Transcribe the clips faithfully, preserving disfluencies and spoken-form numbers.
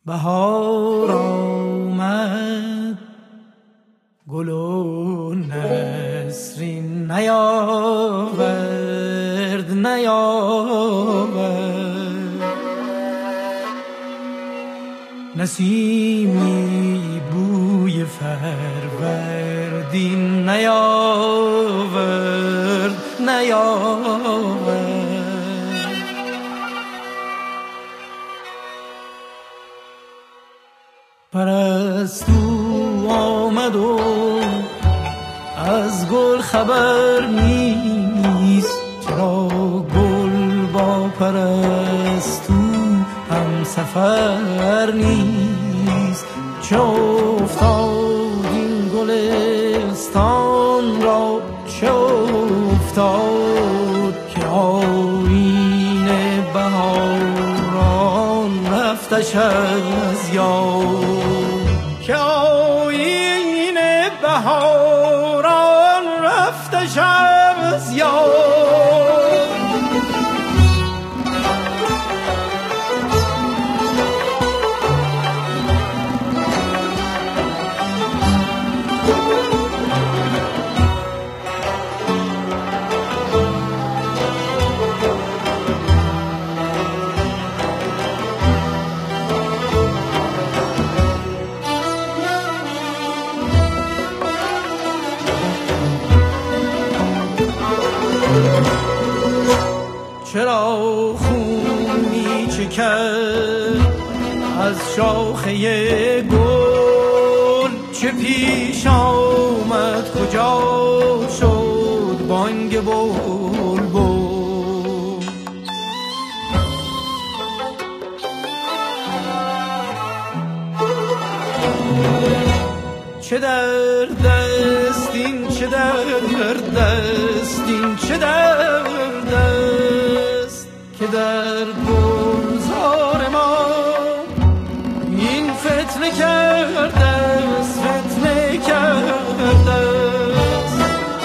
بهار آمد گل و نسرین نیاورد نیاورد نسیمی بوی فروردین نیاورد نیاورد پرستو آمد و از گل خبر نیست، چرا گل با پرستو هم سفر نیست. چه افتاد این گلستان را، چه افتاد که آیین بهاران رفتش از یاد، که آیین بهاران رفتش از یاد. چرا خونی چکد از شاخه گل، چه پیش آمد کجا شد بانگ بلبل. چه درد است این، چه درد است این، چه درد است که در گلزار ما این فتنه کرده است، فتنه کرده است.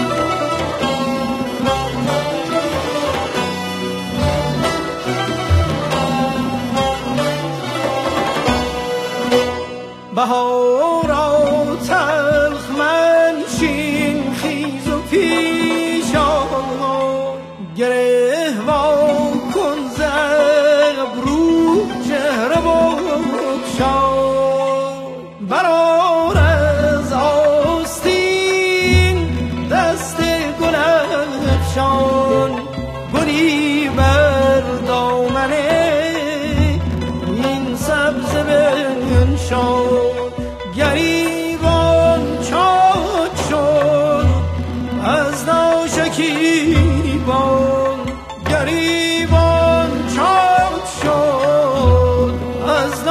بهارا تلخ منشین، خیز و پیش آی، گره وا کن ز ابرو چهره بگشای. برآر از آستین دست گل افشان، گلی بر دامن این سبزه بنشان. گریبان چاک شد از ناشکیبان، گریبان چاک شد از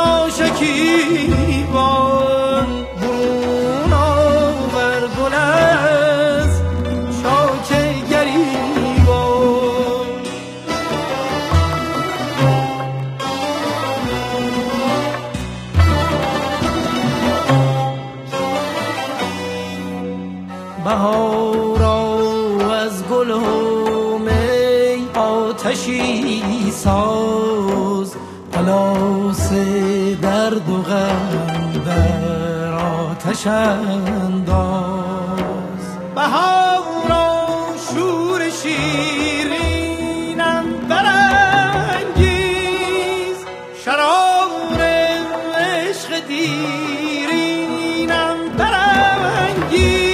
ناشکیبان. برون آور گل از چاک گریبان. بهارا از گل و می آتشی ساز، پلاس درد و غم در آتش انداز. بهارا شور شیرینم برانگیز، شرار عشق دیرینم برانگیز.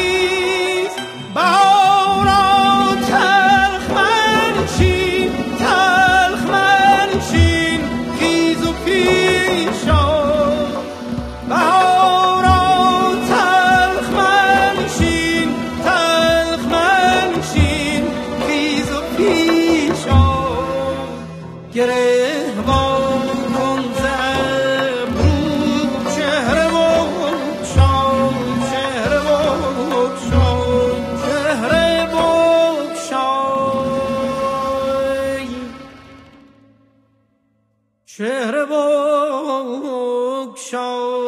گره وا کن ز ابرو چهره بگشای، چهره بگشای، چهره بگشای، چهره بگشای.